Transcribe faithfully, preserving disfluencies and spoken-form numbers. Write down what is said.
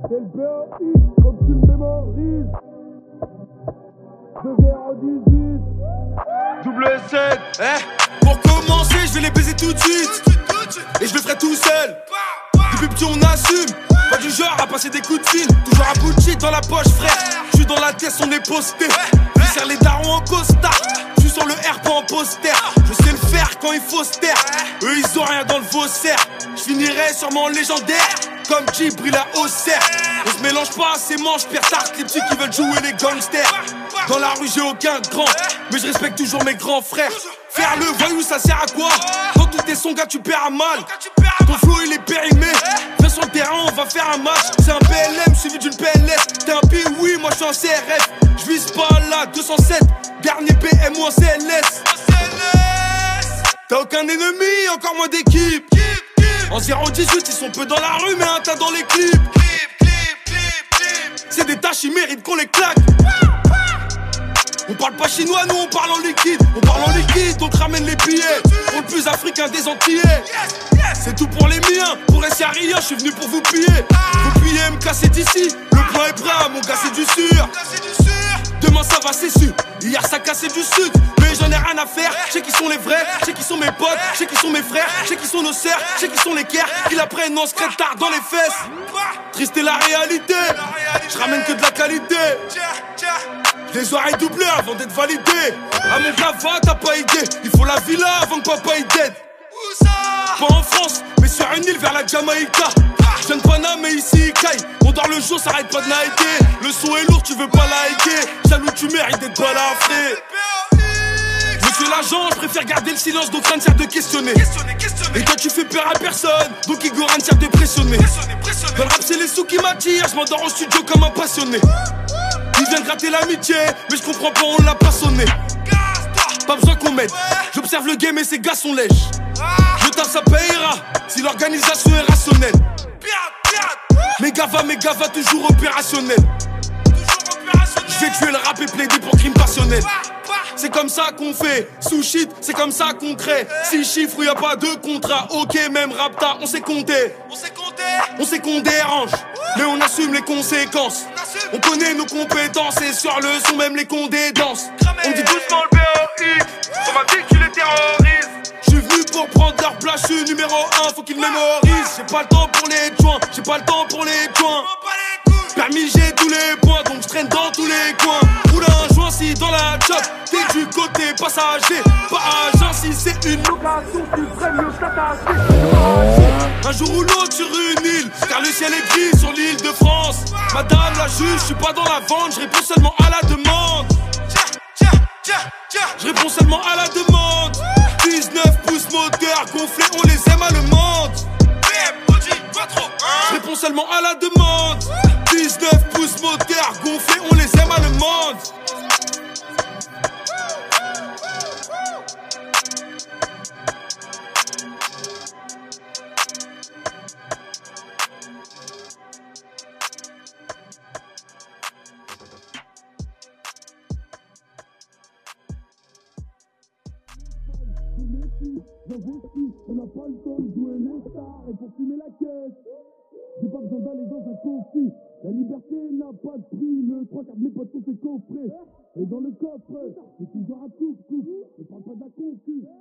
C'est le B O X, faut que tu le mémorises. deux zéro dix-huit Double sept. Eh, pour commencer, je vais les baiser tout de suite. Et je le ferai tout seul. Depuis petit, on assume. Pas du genre à passer des coups de fil. Toujours un bout de shit dans la poche, frère. J'suis dans la tête, on est posté. Je serre les darons en costard. J'suis sur le R, pas en poster. Je sais le faire quand il faut se taire. Eux, ils ont rien dans le faussaire. J'finirai sûrement légendaire. Comme Djibril à Auxerre. On se mélange pas, c'est manche, pire tarte. Les petits qui veulent jouer les gangsters. Dans la rue, j'ai aucun grand. Mais je respecte toujours mes grands frères. Faire le voyou, ça sert à quoi? Dans tous tes sons, gars, tu perds à mal. Ton flow, il est périmé. Viens sur le terrain, on va faire un match. C'est un P L M suivi d'une P L S. T'es un P, oui, moi je suis un C R F. Je vise pas là, deux cent sept. Dernier P M ou un C L S. T'as aucun ennemi, encore moins d'équipe. En zéro dix-huit, ils sont peu dans la rue, mais un tas dans les clips. C'est des tâches, ils méritent qu'on les claque. On parle pas chinois, nous on parle en liquide. On parle en liquide, donc ramène les billets. Pour le plus africain des Antillais. C'est tout pour les miens, pour rester à rien, je suis venu pour vous piller. Vous piller, me casser d'ici. Le plan est prêt, mon gars, c'est du sûr. Demain ça va, c'est sûr. Hier ça cassait du sucre, mais j'en ai rien à faire. Je sais qui sont les vrais, je sais qui sont mes potes, je sais qui sont mes frères, je sais qui sont nos sœurs, je sais qui sont les guerres qui la prennent en secret tard dans les fesses. Triste est la réalité, je ramène que de la qualité. Les oreilles doublées avant d'être validé. À mon gava, t'as pas idée. Il faut la villa avant que papa y dead. Pas en France, mais sur une île vers la Jamaïca. J'aime pas Paname mais ici il caille. On dort le jour, ça arrête pas de nighter. Le son est lourd, tu veux pas liker. Jaloux, tu mérites d'être balafré. Monsieur l'agent, je préfère garder le silence, donc rien ne sert de questionner. Et toi tu fais peur à personne, donc Igor rien ne sert de pressionner. Dans le rap c'est les sous qui m'attirent, je m'endors au studio comme un passionné. Il vient de gratter l'amitié, mais je comprends pas, on l'a pas sonné. Pas besoin qu'on m'aide, j'observe le game et ces gars sont lèches. Le taf ça payera, si l'organisation est rationnelle. Mes gava, mes gava, toujours opérationnel. Je vais tuer le rap et plaider pour crime passionnel. C'est comme ça qu'on fait, sous shit, c'est comme ça qu'on crée. Six chiffres, y a pas de contrat, ok, même rapta, on sait compter. On sait compter, on sait qu'on dérange, mais on assume les conséquences. On connaît nos compétences et sur le son, même les condés dansent. On dit doucement le B O X, on m'a dit que tu les terrorises. J'suis venu pour prendre leur place, j'suis numéro un, faut qu'ils mémorisent. J'ai pas le temps pour les joints, j'ai pas le temps pour les joints. Permis, j'ai tous les points, donc je traîne dans tous les coins. Roule un joint si dans la job, t'es du côté passager. Pas agent si c'est une location, tu ferais mieux t'attacher. Un jour ou l'autre sur une île, car le ciel est gris sur l'île de France. Madame la juge, je suis pas dans la vente, je réponds seulement à la demande. Je réponds seulement à la demande. dix-neuf pouces moteur gonflé, on les aime allemandes. Je réponds seulement à la demande. dix-neuf pouces moteur gonflé, on les aime allemandes. On n'a pas le temps de jouer les stars et pour fumer la caisse. J'ai pas besoin d'aller dans un conflit. La liberté n'a pas de prix. Le trois quarts de mes potes sont fait coffrer. Et dans le coffre, c'est toujours un coupe-coupe. Ne parle pas d'un confus.